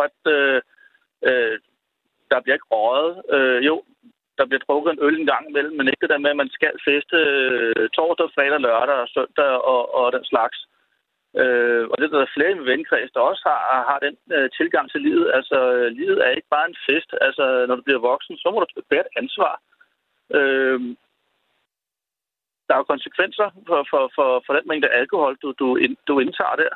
der bliver ikke røget. Jo, der bliver drukket en øl en gang imellem, men ikke det der med, at man skal feste torsdag, fredag, lørdag og søndag og den slags. Og det der er flere i min vennekreds, der også har den tilgang til livet. Altså, livet er ikke bare en fest. Altså, når du bliver voksen, så må du bære et ansvar. Der er jo konsekvenser for den mængde alkohol, du indtager der.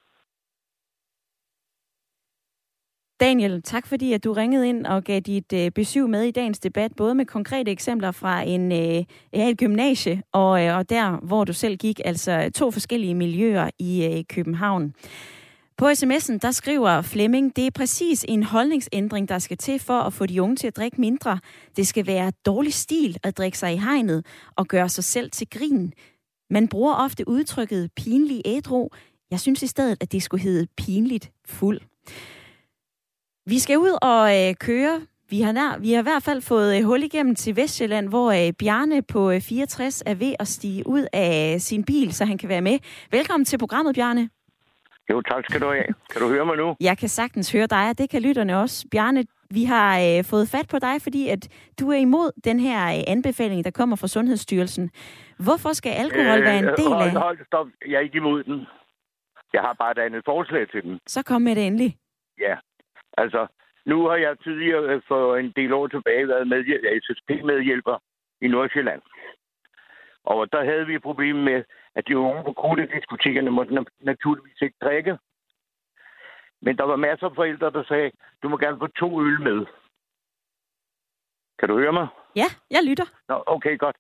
Daniel, tak fordi at du ringede ind og gav dit besøg med i dagens debat, både med konkrete eksempler fra et gymnasie og der, hvor du selv gik, altså 2 forskellige miljøer i København. På sms'en, der skriver Flemming, det er præcis en holdningsændring, der skal til for at få de unge til at drikke mindre. Det skal være dårlig stil at drikke sig i hegnet og gøre sig selv til grin. Man bruger ofte udtrykket pinlig ædru. Jeg synes i stedet, at det skulle hedde pinligt fuld. Vi skal ud og køre. Vi har i hvert fald fået hul igennem til Vestjylland, hvor Bjarne på 64 er ved at stige ud af sin bil, så han kan være med. Velkommen til programmet, Bjarne. Jo, tak skal du have. Kan du høre mig nu? Jeg kan sagtens høre dig, og det kan lytterne også. Bjarne, vi har fået fat på dig, fordi at du er imod den her anbefaling, der kommer fra Sundhedsstyrelsen. Hvorfor skal alkohol være en del af... Hold, stop. Jeg er ikke imod den. Jeg har bare et andet forslag til den. Så kom med det endelig. Ja, altså, nu har jeg tidligere for en del år tilbage været SSP-medhjælper i Nordsjælland. Og der havde vi et problem med, at de unge på kodediskotekerne måtte naturligvis ikke drikke. Men der var masser af forældre, der sagde, du må gerne få 2 øl med. Kan du høre mig? Ja, jeg lytter. Nå, okay, godt.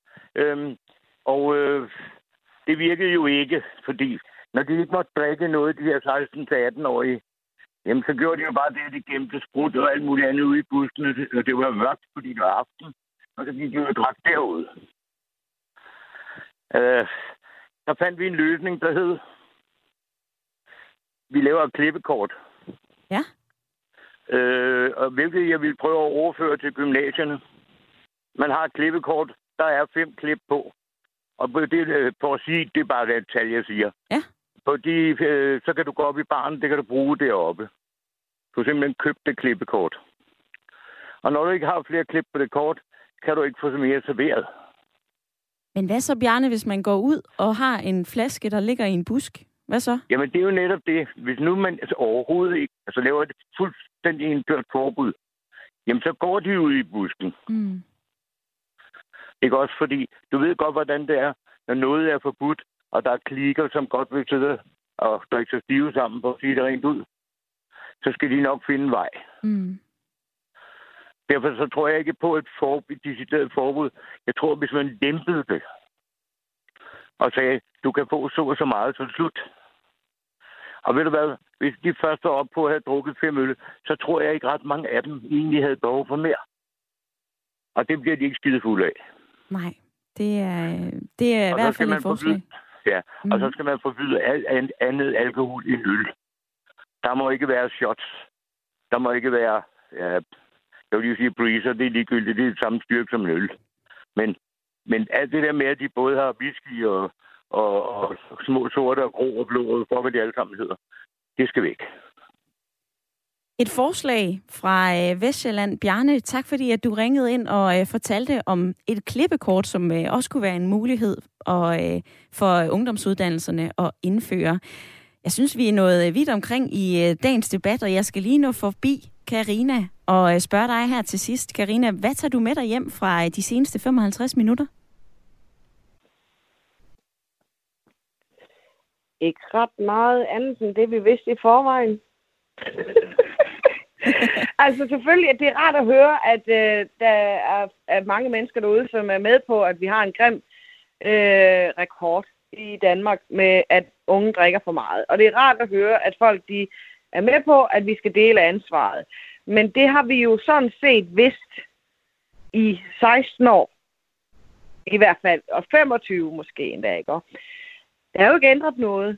Det virkede jo ikke, fordi når de ikke måtte drikke noget, de her 16-18-årige, jamen, så gjorde de jo bare det, at de gemte sprut og alt muligt andet ude i buskene, og det var mørkt, fordi det var aften, og så gik de jo og drak derude. Der fandt vi en løsning, der hed, vi laver et klippekort. Ja. Og hvilket jeg vil prøve at overføre til gymnasierne. Man har et klippekort, der er 5 klip på. Og det, for at sige, det er bare det tal, jeg siger. Ja. Fordi så kan du gå op i baren, det kan du bruge deroppe. Du har simpelthen købt det klippekort. Og når du ikke har flere klip på det kort, kan du ikke få så mere serveret. Men hvad så, Bjarne, hvis man går ud og har en flaske, der ligger i en busk? Hvad så? Jamen, det er jo netop det. Hvis nu man overhovedet ikke laver det fuldstændig indført forbud, jamen, så går de ud i busken. Mm. Ikke også fordi, du ved godt, hvordan det er, når noget er forbudt, og der er klikker, som godt vil sidde og drikke sig stive sammen for at sige det rent ud, så skal de nok finde vej. Mm. Derfor så tror jeg ikke på et decideret forbud. Jeg tror, hvis man dæmpede det og sagde, du kan få så meget, så slut. Og ved du hvad, hvis de først er op på at have drukket 5 øl, så tror jeg ikke ret mange af dem egentlig havde behov for mere. Og det bliver de ikke skide fulde af. Nej, det er i hvert fald et forslag. Ja, og så skal man forbyde alt andet alkohol i øl. Der må ikke være shots. Der må ikke være Så vil de sige, at breezer, det er ligegyldigt, det er det samme styrke som en øl. Men alt det der med, at de både har whisky og små sorte og grå og blå, for hvad de alle sammen hedder, det skal væk. Et forslag fra Vestsjælland. Bjarne, tak fordi at du ringede ind og fortalte om et klippekort, som også kunne være en mulighed for ungdomsuddannelserne at indføre. Jeg synes, vi er nået vidt omkring i dagens debat, og jeg skal lige nå forbi Karina og spørge dig her til sidst. Karina, hvad tager du med dig hjem fra de seneste 55 minutter? Ikke ret meget andet end det, vi vidste i forvejen. Altså selvfølgelig, at det er rart at høre, at der er mange mennesker derude, som er med på, at vi har en grim rekord i Danmark med, at unge drikker for meget. Og det er rart at høre, at folk de er med på, at vi skal dele ansvaret. Men det har vi jo sådan set vidst i 16 år. I hvert fald. Og 25 måske endda, ikke? Der er jo ikke ændret noget.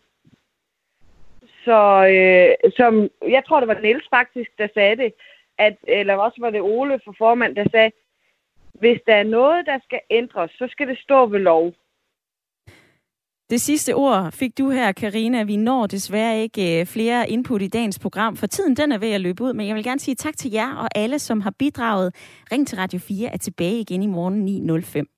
Så som jeg tror, det var Niels faktisk, der sagde det, eller også var det Ole for formand, der sagde, hvis der er noget, der skal ændres, så skal det stå ved lov. Det sidste ord fik du her, Karina. Vi når desværre ikke flere input i dagens program, for tiden den er ved at løbe ud, men jeg vil gerne sige tak til jer og alle, som har bidraget. Ring til Radio 4 er tilbage igen i morgen 9:05.